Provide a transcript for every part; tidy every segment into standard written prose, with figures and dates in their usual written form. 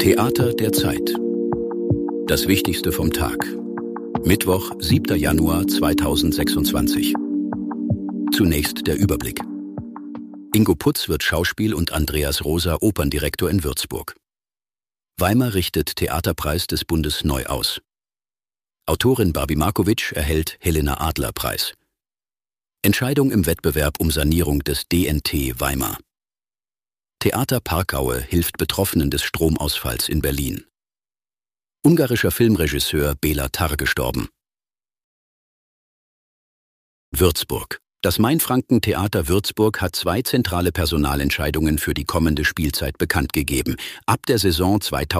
Theater der Zeit. Das Wichtigste vom Tag. Mittwoch, 7. Januar 2026. Zunächst der Überblick. Ingo Putz wird Schauspiel- und Andreas Rosa Operndirektor in Würzburg. Weimar richtet Theaterpreis des Bundes neu aus. Autorin Barbie Markovic erhält Helena-Adler-Preis. Entscheidung im Wettbewerb um Sanierung des DNT Weimar. Theater Parkaue hilft Betroffenen des Stromausfalls in Berlin. Ungarischer Filmregisseur Béla Tarr gestorben. Würzburg. Das Mainfranken-Theater Würzburg hat 2 zentrale Personalentscheidungen für die kommende Spielzeit bekannt gegeben. Ab der Saison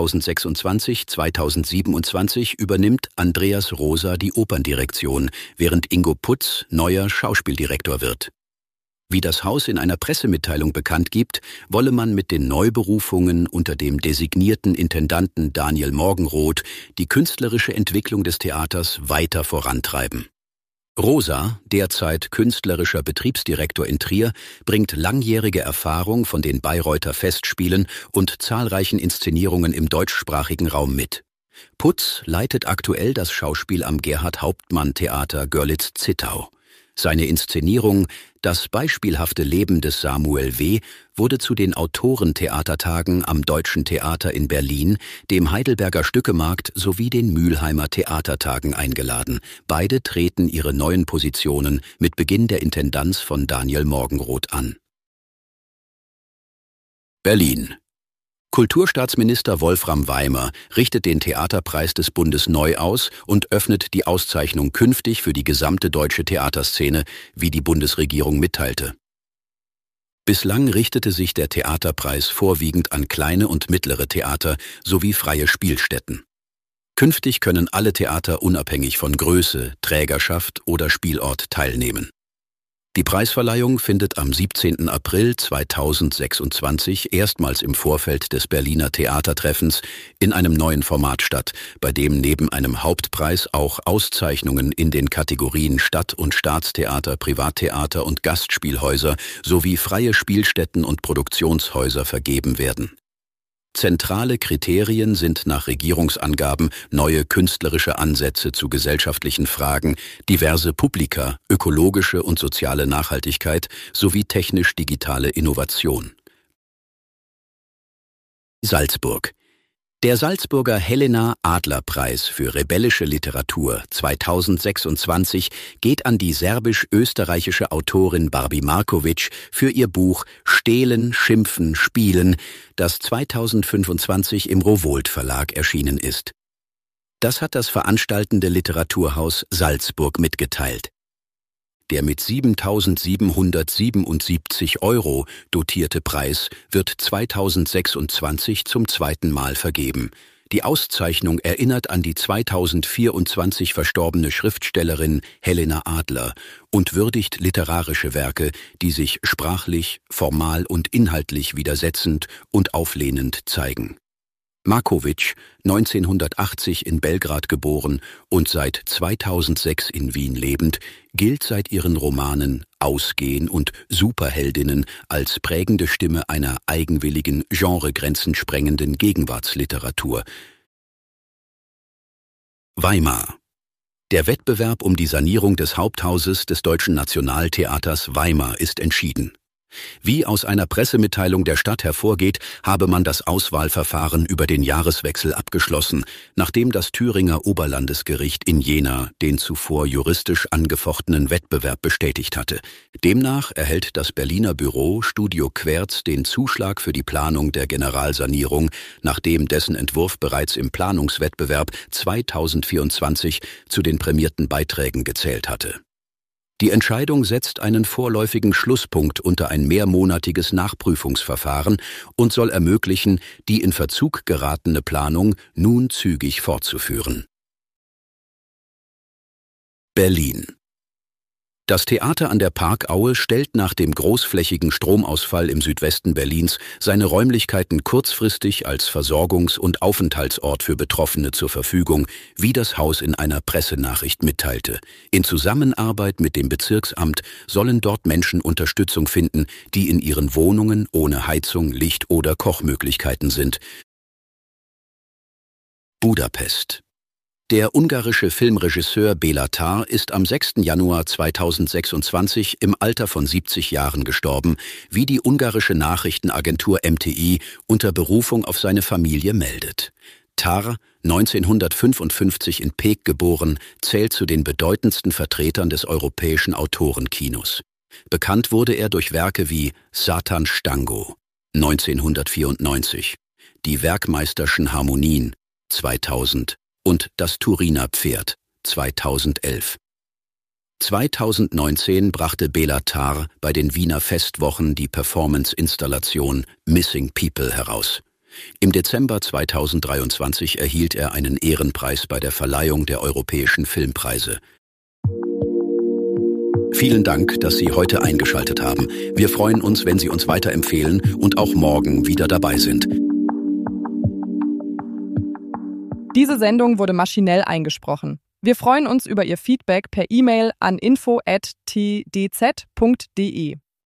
2026/2027 übernimmt Andreas Rosa die Operndirektion, während Ingo Putz neuer Schauspieldirektor wird. Wie das Haus in einer Pressemitteilung bekannt gibt, wolle man mit den Neuberufungen unter dem designierten Intendanten Daniel Morgenroth die künstlerische Entwicklung des Theaters weiter vorantreiben. Rosa, derzeit künstlerischer Betriebsdirektor in Trier, bringt langjährige Erfahrung von den Bayreuther Festspielen und zahlreichen Inszenierungen im deutschsprachigen Raum mit. Putz leitet aktuell das Schauspiel am Gerhard-Hauptmann-Theater Görlitz-Zittau. Seine Inszenierung »Das beispielhafte Leben des Samuel W. wurde zu den Autorentheatertagen am Deutschen Theater in Berlin, dem Heidelberger Stückemarkt sowie den Mülheimer Theatertagen eingeladen. Beide treten ihre neuen Positionen mit Beginn der Intendanz von Daniel Morgenroth an. Berlin. Kulturstaatsminister Wolfram Weimer richtet den Theaterpreis des Bundes neu aus und öffnet die Auszeichnung künftig für die gesamte deutsche Theaterszene, wie die Bundesregierung mitteilte. Bislang richtete sich der Theaterpreis vorwiegend an kleine und mittlere Theater sowie freie Spielstätten. Künftig können alle Theater unabhängig von Größe, Trägerschaft oder Spielort teilnehmen. Die Preisverleihung findet am 17. April 2026 erstmals im Vorfeld des Berliner Theatertreffens in einem neuen Format statt, bei dem neben einem Hauptpreis auch Auszeichnungen in den Kategorien Stadt- und Staatstheater, Privattheater und Gastspielhäuser sowie freie Spielstätten und Produktionshäuser vergeben werden. Zentrale Kriterien sind nach Regierungsangaben neue künstlerische Ansätze zu gesellschaftlichen Fragen, diverse Publika, ökologische und soziale Nachhaltigkeit sowie technisch-digitale Innovation. Salzburg. Der Salzburger Helena-Adler-Preis für rebellische Literatur 2026 geht an die serbisch-österreichische Autorin Barbie Markovic für ihr Buch »Stehlen, Schimpfen, Spielen«, das 2025 im Rowohlt Verlag erschienen ist. Das hat das veranstaltende Literaturhaus Salzburg mitgeteilt. Der mit 7.777 € dotierte Preis wird 2026 zum 2. Mal vergeben. Die Auszeichnung erinnert an die 2024 verstorbene Schriftstellerin Helena Adler und würdigt literarische Werke, die sich sprachlich, formal und inhaltlich widersetzend und auflehnend zeigen. Markovic, 1980 in Belgrad geboren und seit 2006 in Wien lebend, gilt seit ihren Romanen Ausgehen und Superheldinnen als prägende Stimme einer eigenwilligen, genregrenzen sprengenden Gegenwartsliteratur. Weimar. Der Wettbewerb um die Sanierung des Haupthauses des Deutschen Nationaltheaters Weimar ist entschieden. Wie aus einer Pressemitteilung der Stadt hervorgeht, habe man das Auswahlverfahren über den Jahreswechsel abgeschlossen, nachdem das Thüringer Oberlandesgericht in Jena den zuvor juristisch angefochtenen Wettbewerb bestätigt hatte. Demnach erhält das Berliner Büro Studio Querz den Zuschlag für die Planung der Generalsanierung, nachdem dessen Entwurf bereits im Planungswettbewerb 2024 zu den prämierten Beiträgen gezählt hatte. Die Entscheidung setzt einen vorläufigen Schlusspunkt unter ein mehrmonatiges Nachprüfungsverfahren und soll ermöglichen, die in Verzug geratene Planung nun zügig fortzuführen. Berlin. Das Theater an der Parkaue stellt nach dem großflächigen Stromausfall im Südwesten Berlins seine Räumlichkeiten kurzfristig als Versorgungs- und Aufenthaltsort für Betroffene zur Verfügung, wie das Haus in einer Pressenachricht mitteilte. In Zusammenarbeit mit dem Bezirksamt sollen dort Menschen Unterstützung finden, die in ihren Wohnungen ohne Heizung, Licht oder Kochmöglichkeiten sind. Budapest. Der ungarische Filmregisseur Béla Tarr ist am 6. Januar 2026 im Alter von 70 Jahren gestorben, wie die ungarische Nachrichtenagentur MTI unter Berufung auf seine Familie meldet. Tarr, 1955 in Pécs geboren, zählt zu den bedeutendsten Vertretern des europäischen Autorenkinos. Bekannt wurde er durch Werke wie Satan Stango, 1994, Die Werkmeisterschen Harmonien, 2000 und Das Turiner Pferd, 2011. 2019 brachte Béla Tarr bei den Wiener Festwochen die Performance-Installation Missing People heraus. Im Dezember 2023 erhielt er einen Ehrenpreis bei der Verleihung der Europäischen Filmpreise. Vielen Dank, dass Sie heute eingeschaltet haben. Wir freuen uns, wenn Sie uns weiterempfehlen und auch morgen wieder dabei sind. Diese Sendung wurde maschinell eingesprochen. Wir freuen uns über Ihr Feedback per E-Mail an info@tdz.de.